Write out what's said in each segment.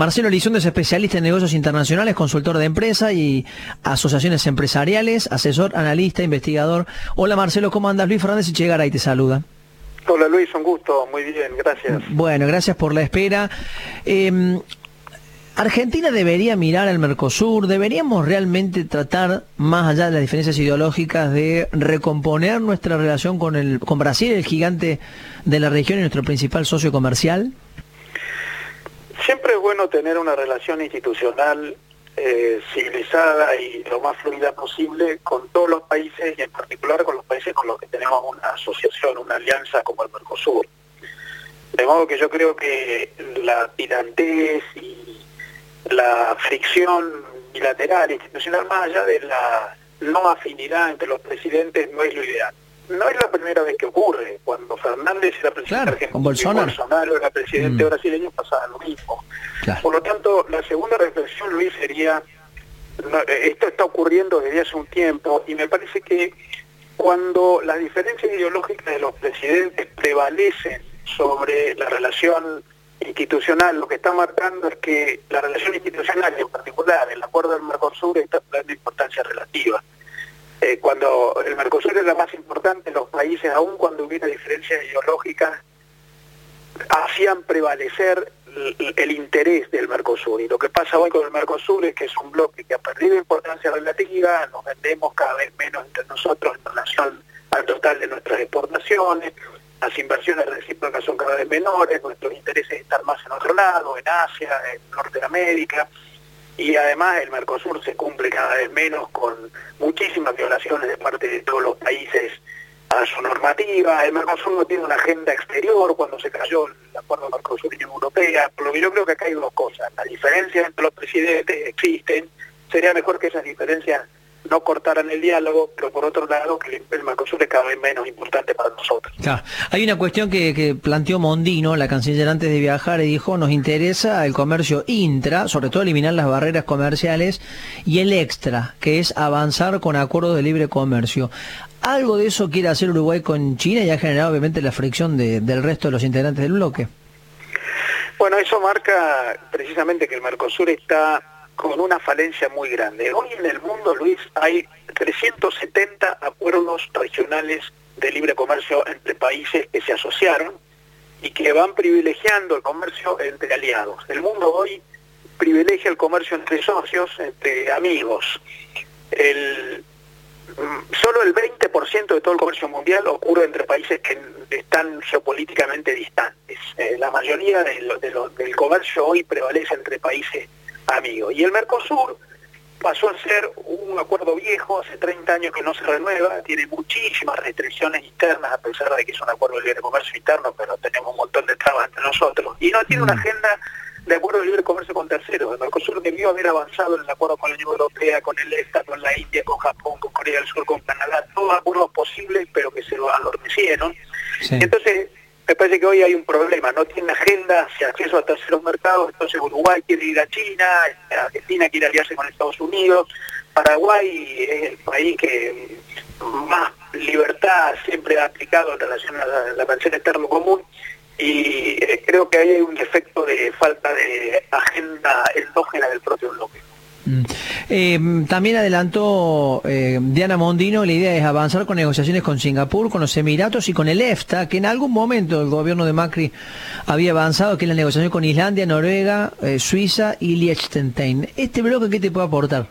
Marcelo Elizondo es especialista en negocios internacionales, consultor de empresa y asociaciones empresariales, asesor, analista, investigador. Hola Marcelo, ¿cómo andas? Luis Fernández Echegaray te saluda. Hola Luis, un gusto, muy bien, gracias. Bueno, gracias por la espera. Argentina debería mirar al Mercosur, deberíamos realmente tratar, más allá de las diferencias ideológicas, de recomponer nuestra relación con Brasil, el gigante de la región y nuestro principal socio comercial. Siempre es bueno tener una relación institucional civilizada y lo más fluida posible con todos los países y en particular con los países con los que tenemos una asociación, una alianza como el Mercosur. De modo que yo creo que la tirantez y la fricción bilateral, institucional, más allá de la no afinidad entre los presidentes, no es lo ideal. No es la primera vez que ocurre. Cuando Fernández era presidente argentino y Bolsonaro era presidente brasileño, pasaba lo mismo. Claro. Por lo tanto, la segunda reflexión, Luis, sería, esto está ocurriendo desde hace un tiempo, y me parece que cuando las diferencias ideológicas de los presidentes prevalecen sobre la relación institucional, lo que está marcando es que la relación institucional, y en particular el acuerdo del Mercosur, está de importancia relativa. Cuando el Mercosur era más importante, los países, aun cuando hubiera diferencias ideológicas, hacían prevalecer el interés del Mercosur. Y lo que pasa hoy con el Mercosur es que es un bloque que ha perdido importancia relativa, nos vendemos cada vez menos entre nosotros en relación al total de nuestras exportaciones, las inversiones recíprocas son cada vez menores, nuestros intereses están más en otro lado, en Asia, en Norteamérica, y además el Mercosur se cumple cada vez menos con muchísimas violaciones de parte de todos los países a su normativa. El Mercosur no tiene una agenda exterior cuando se cayó el acuerdo Mercosur-Unión Europea, por lo que yo creo que acá hay dos cosas. Las diferencias entre los presidentes existen, sería mejor que esas diferencias no cortaran el diálogo, pero por otro lado que el Mercosur es cada vez menos importante para nosotros. Claro. Hay una cuestión que planteó Mondino, la canciller, antes de viajar, y dijo: nos interesa el comercio intra, sobre todo eliminar las barreras comerciales, y el extra, que es avanzar con acuerdos de libre comercio. ¿Algo de eso quiere hacer Uruguay con China y ha generado obviamente la fricción del resto de los integrantes del bloque? Bueno, eso marca precisamente que el Mercosur está con una falencia muy grande. Hoy en el mundo, Luis, hay 370 acuerdos regionales de libre comercio entre países que se asociaron y que van privilegiando el comercio entre aliados. El mundo hoy privilegia el comercio entre socios, entre amigos. Solo el 20% de todo el comercio mundial ocurre entre países que están geopolíticamente distantes. La mayoría del comercio hoy prevalece entre países amigos. Y el Mercosur pasó a ser un acuerdo viejo, hace 30 años que no se renueva, tiene muchísimas restricciones internas, a pesar de que es un acuerdo de libre comercio interno, pero tenemos un montón de trabas entre nosotros, y no tiene una agenda de acuerdo de libre comercio con terceros. El Mercosur debió haber avanzado en el acuerdo con la Unión Europea, con el EFTA, con la India, con Japón, con Corea del Sur, con Canadá, todos acuerdos posibles, pero que se lo adormecieron. Sí. Entonces, me parece que hoy hay un problema, no tiene agenda hacia acceso a terceros mercados. Entonces Uruguay quiere ir a China, Argentina quiere aliarse con Estados Unidos, Paraguay es el país que más libertad siempre ha aplicado en relación a la relación externo común, y creo que ahí hay un efecto de falta de agenda endógena del propio bloque. También adelantó Diana Mondino, la idea es avanzar con negociaciones con Singapur, con los Emiratos y con el EFTA, que en algún momento el gobierno de Macri había avanzado, que es la negociación con Islandia, Noruega, Suiza y Liechtenstein. ¿Este bloque qué te puede aportar?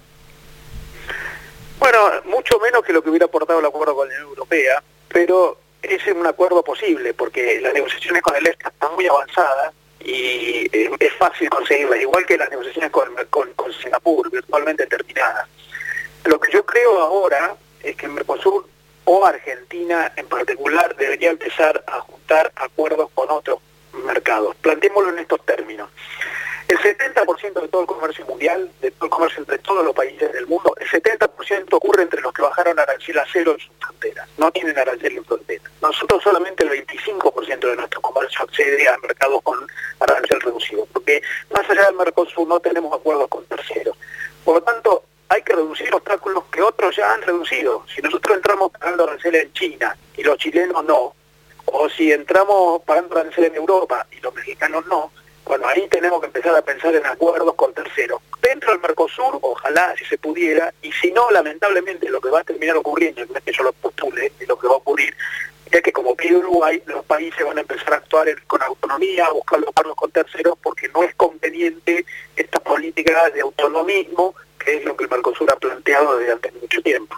Bueno, mucho menos que lo que hubiera aportado el acuerdo con la Unión Europea, pero es un acuerdo posible, porque las negociaciones con el EFTA están muy avanzadas y es fácil conseguirlas, igual que las negociaciones con Singapur, virtualmente terminadas. Lo que yo creo ahora es que el Mercosur, o Argentina en particular, debería empezar a juntar acuerdos con otros mercados. Planteémoslo en estos términos. El 70% de todo el comercio mundial, de todo el comercio entre todos los países del mundo, el 70% ocurre entre los que bajaron arancel a cero en sus fronteras. No tienen arancel en fronteras. Nosotros solamente el 25% de nuestro comercio accede a mercados con arancel reducido, porque más allá del Mercosur no tenemos acuerdos con terceros. Por lo tanto, hay que reducir obstáculos que otros ya han reducido. Si nosotros entramos pagando arancel en China y los chilenos no, o si entramos pagando arancel en Europa y los mexicanos no, Bueno, ahí tenemos que empezar a pensar en acuerdos con terceros. Dentro del Mercosur, ojalá si se pudiera, y si no, lamentablemente lo que va a terminar ocurriendo, no es que yo lo postule, es lo que va a ocurrir, es que como pide Uruguay, los países van a empezar a actuar con autonomía, a buscar los acuerdos con terceros, porque no es conveniente esta política de autonomismo, que es lo que el Mercosur ha planteado desde hace mucho tiempo.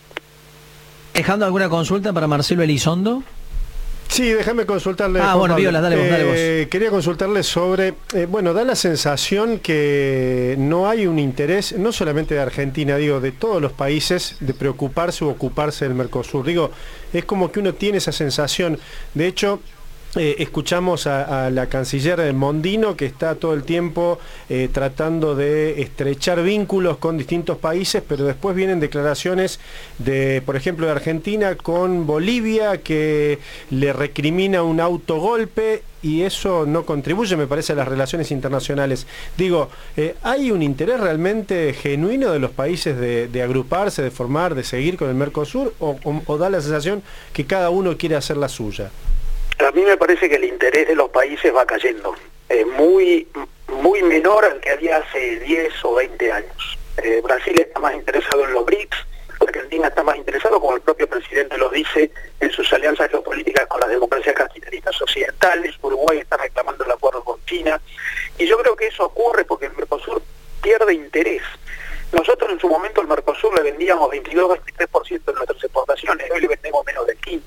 ¿Dejando alguna consulta para Marcelo Elizondo? Sí, déjame consultarle. Bueno, Viola, dale vos. Quería consultarle sobre, bueno, da la sensación que no hay un interés, no solamente de Argentina, digo, de todos los países, de preocuparse o ocuparse del Mercosur. Digo, es como que uno tiene esa sensación. De hecho, escuchamos a la canciller Mondino, que está todo el tiempo tratando de estrechar vínculos con distintos países, pero después vienen declaraciones de, por ejemplo, de Argentina con Bolivia, que le recrimina un autogolpe, y eso no contribuye, me parece, a las relaciones internacionales. Digo, ¿hay un interés realmente genuino de los países de agruparse, de formar, de seguir con el Mercosur, o da la sensación que cada uno quiere hacer la suya? A mí me parece que el interés de los países va cayendo, muy menor al que había hace 10 o 20 años. Brasil está más interesado en los BRICS, Argentina está más interesado, como el propio presidente lo dice, en sus alianzas geopolíticas con las democracias capitalistas occidentales. Uruguay está reclamando el acuerdo con China, y yo creo que eso ocurre porque el Mercosur pierde interés. Nosotros en su momento al Mercosur le vendíamos 22-23% de nuestras exportaciones, hoy le vendemos menos del 15%.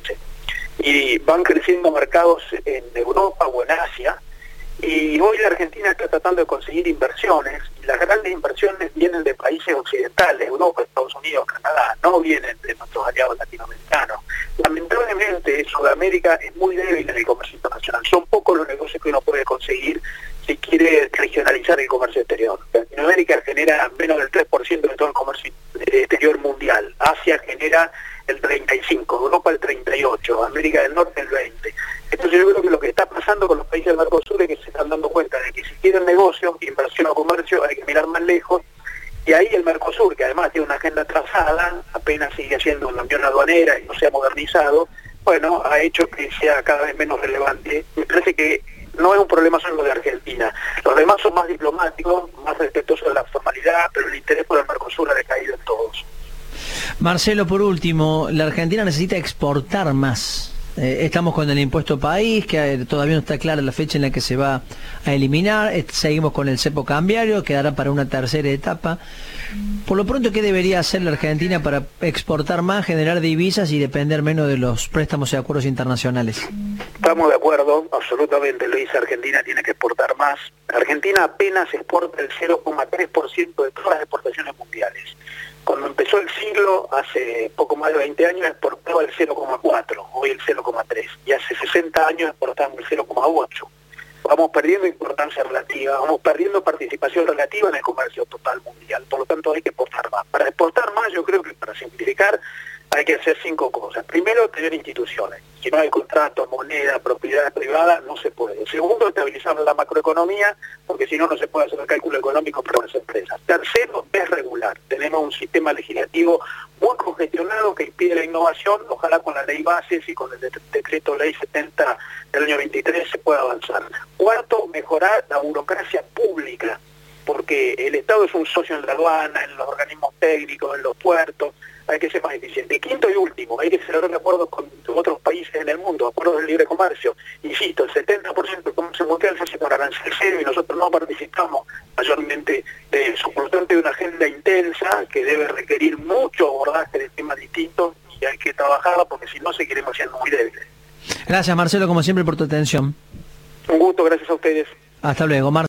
Y van creciendo mercados en Europa o en Asia, y hoy la Argentina está tratando de conseguir inversiones, y las grandes inversiones vienen de países occidentales, Europa, Estados Unidos, Canadá, no vienen de nuestros aliados latinoamericanos. Lamentablemente Sudamérica es muy débil en el comercio internacional, son pocos los negocios que uno puede conseguir si quiere regionalizar el comercio exterior. Latinoamérica genera menos del 3% de todo el comercio exterior mundial, Asia genera el 35%, Europa el 38%, América del Norte el 20%. Entonces yo creo que lo que está pasando con los países del Mercosur es que se están dando cuenta de que si quieren negocios, inversión o comercio, hay que mirar más lejos, y ahí el Mercosur, que además tiene una agenda trazada, apenas sigue siendo una unión aduanera y no se ha modernizado, bueno, ha hecho que sea cada vez menos relevante. Me parece que no es un problema solo de Argentina, los demás son más diplomáticos, más respetuosos de la formalidad, pero el interés por el Mercosur ha decaído en todos. Marcelo, por último, la Argentina necesita exportar más. Estamos con el impuesto país, que todavía no está clara la fecha en la que se va a eliminar. Seguimos con el cepo cambiario, quedará para una tercera etapa. Por lo pronto, ¿qué debería hacer la Argentina para exportar más, generar divisas y depender menos de los préstamos y acuerdos internacionales? Estamos de acuerdo, absolutamente, Luis. Argentina tiene que exportar más. Argentina apenas exporta el 0,3% de todas las exportaciones mundiales. Cuando empezó el siglo, hace poco más de 20 años, exportaba el 0,4, hoy el 0,3, y hace 60 años exportamos el 0,8. Vamos perdiendo importancia relativa, vamos perdiendo participación relativa en el comercio total mundial, por lo tanto hay que exportar más. Para exportar más, yo creo que para simplificar, hay que hacer 5 cosas. Primero, tener instituciones. Si no hay contrato, moneda, propiedad privada, no se puede. Segundo, estabilizar la macroeconomía, porque si no, no se puede hacer el cálculo económico para las empresas. Tercero, desregular. Tenemos un sistema legislativo muy congestionado que impide la innovación. Ojalá con la ley bases y con el decreto ley 70 del año 23 se pueda avanzar. Cuarto, mejorar la burocracia pública, porque el Estado es un socio en la aduana, en los organismos técnicos, en los puertos. Hay que ser más eficiente. Y quinto y último, hay que celebrar acuerdos con otros países en el mundo, acuerdos de libre comercio. Insisto, el 70% del comercio mundial se hace con arancel cero y nosotros no participamos mayormente de eso. Por lo tanto, hay una agenda intensa que debe requerir mucho abordaje de temas distintos y hay que trabajarla porque si no seguiremos siendo muy débiles. Gracias, Marcelo, como siempre, por tu atención. Un gusto, gracias a ustedes. Hasta luego, Marcelo.